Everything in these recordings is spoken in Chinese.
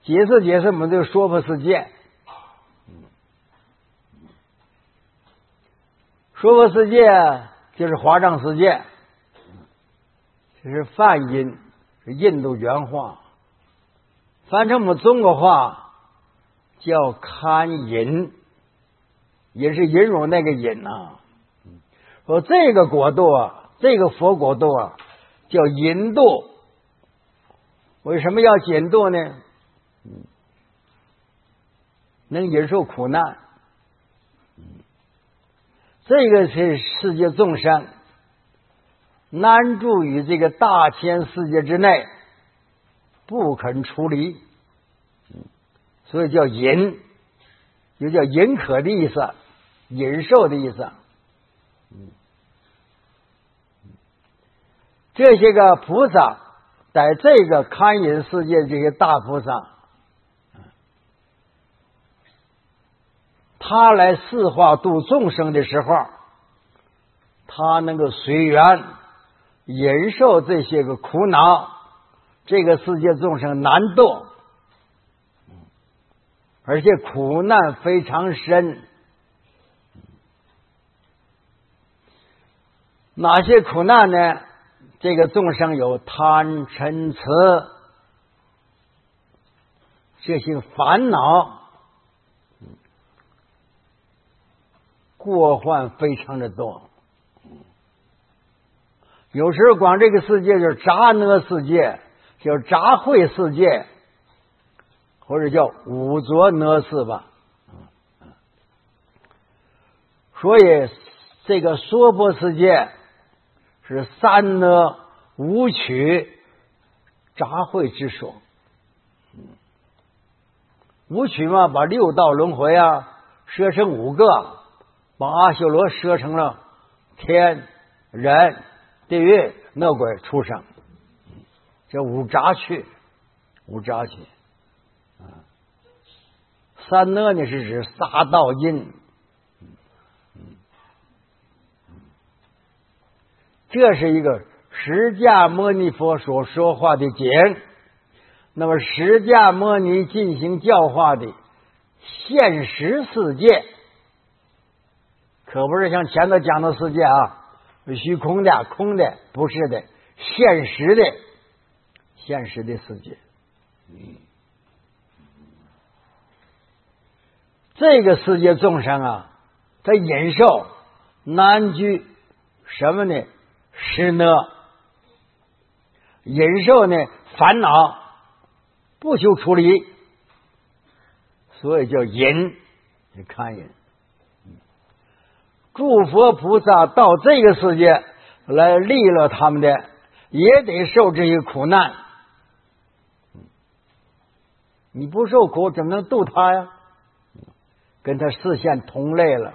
解释我们这个娑婆世界。娑婆世界就是华藏世界，这是梵音，是印度原话，翻成我们中国话叫堪隐，也是引入那个隐啊。说这个国度啊，这个佛国度啊，叫引度。为什么要引度呢？能忍受苦难。这个是世界众生难住于这个大千世界之内，不肯出离，所以叫忍，又叫忍可的意思，忍受的意思。这些个菩萨在这个堪隐世界，这些大菩萨，他来示化度众生的时候，他能够随缘忍受这些个苦恼，这个世界众生难度，而且苦难非常深。哪些苦难呢？这个众生有贪嗔痴这些烦恼，过患非常的多。有时候光这个世界就是杂那世界，叫杂秽世界，或者叫五浊那世吧。所以这个娑婆世界是三呢五趣杂秽之所。五趣嘛，把六道轮回啊设成五个，把阿修罗设成了天人地狱恶鬼畜生，这五杂趣。三呢是指杀盗淫。这是一个释迦牟尼佛所说话的经，那么释迦牟尼进行教化的现实世界，可不是像前头讲的世界啊，虚空的空的，不是的，现实的世界。这个世界众生啊，他忍受难居什么呢？是呢，忍受呢烦恼，不求出离，所以叫忍，堪忍。诸佛菩萨到这个世界来利乐他们的，也得受这些苦难。你不受苦，怎么能度他呀？跟他视线同类了。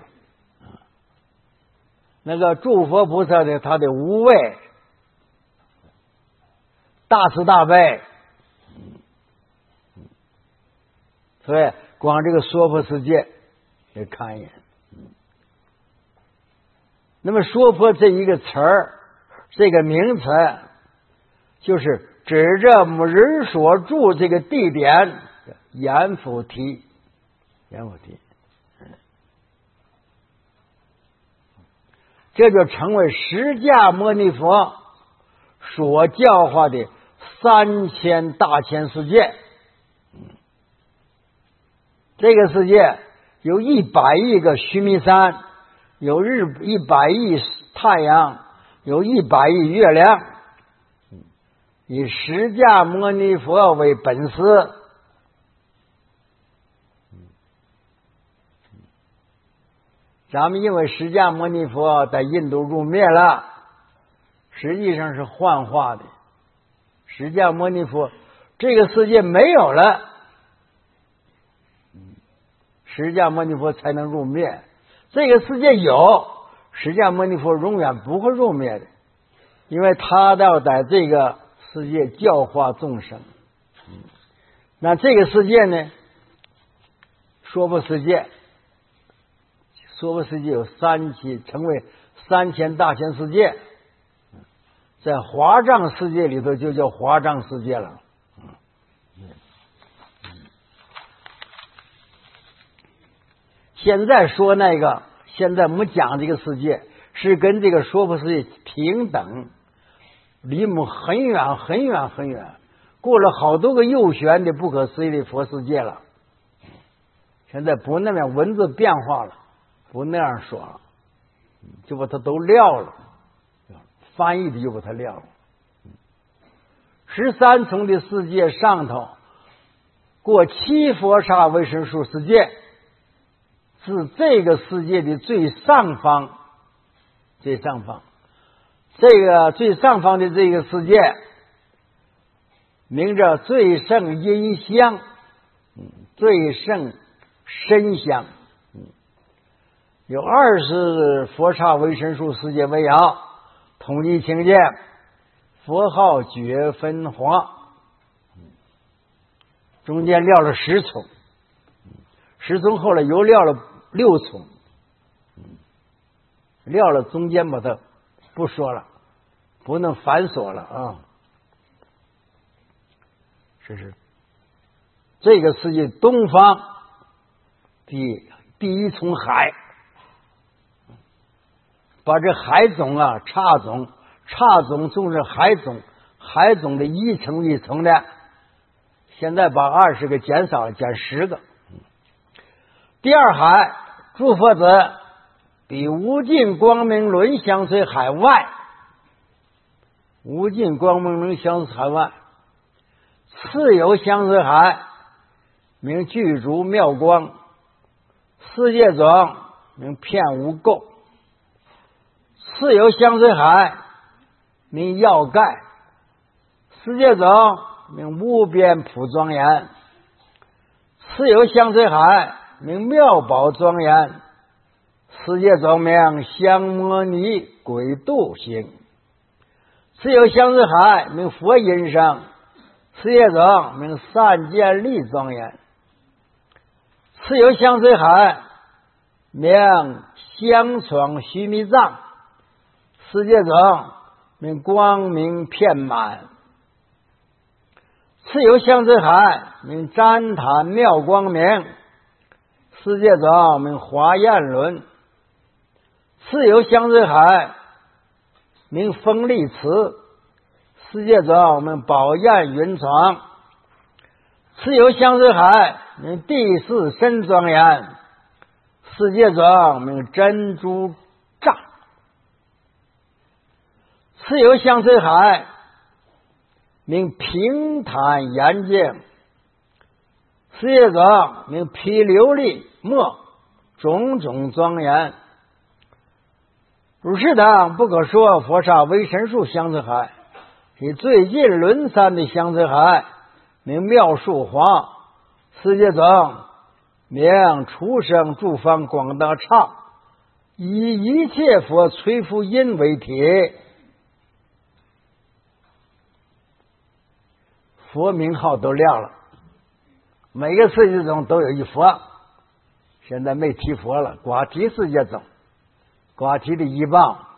那个诸佛菩萨的他的无畏、大慈大悲，所以光这个娑婆世界也堪忍。那么娑婆这一个词儿，这个名词，就是指着我们人所住这个地点，阎浮提。这就成为释迦牟尼佛所教化的3000大千世界。这个世界有100亿个须弥山，有100亿太阳，有100亿月亮，以释迦牟尼佛为本师。咱们因为释迦牟尼佛在印度入灭了，实际上是幻化的。释迦牟尼佛这个世界没有了，释迦牟尼佛才能入灭。这个世界有，释迦牟尼佛永远不会入灭的，因为他要在这个世界教化众生。那这个世界呢，娑婆世界有3期，成为3000大千世界，在华藏世界里头就叫华藏世界了。 现在说那个，现在我们讲这个世界是跟这个娑婆世界平等，离我们很远很远很远，过了好多个又玄的不可思议的佛世界了。现在不那么文字变化了，不那样说了，就把它都撂了，翻译的就把它撂了。13重的世界上头，过7佛刹为神数世界，是这个世界的最上方，最上方。这个最上方的这个世界，名着最胜音香，最胜身香，有20佛刹为神数世界为摇，统计清见，佛号觉分华，中间撂了10重，10重后来又撂了6重，撂了中间把它不说了，不能繁琐了啊。这个世界东方第1重海，把这海种啊差种种是海种，海种的一层一层的，现在把20个减少了，减10个。第2海诸佛子比无尽光明轮相随海外，无尽光明轮相随海外，次有相随海名具足妙光，世界中名遍无垢，次有相随海名耀盖，世界中名无边普庄严，次有相随海名妙宝庄严，世界中名香摩尼鬼度行，次有相随海名佛音声，世界中名善见力庄严，次有相随海名香闯须弥藏，世界中名光明遍满，次有相随海名旃檀妙光明，世界中名华焰轮，次有相随海名风力池，世界中名宝焰云床，次有相随海名第4身庄严，世界中名珍珠帐，次有相随海名平坦严净，世界中名毗琉璃墨，种种庄严。如是等不可说佛刹为神数相随海，以最近轮山的相随海名妙树华，世界中名出生诸方广大刹，以一切佛垂福音为体，佛名号都亮了，每个世界中都有一佛，现在没提佛了，光提世界中，光提的一棒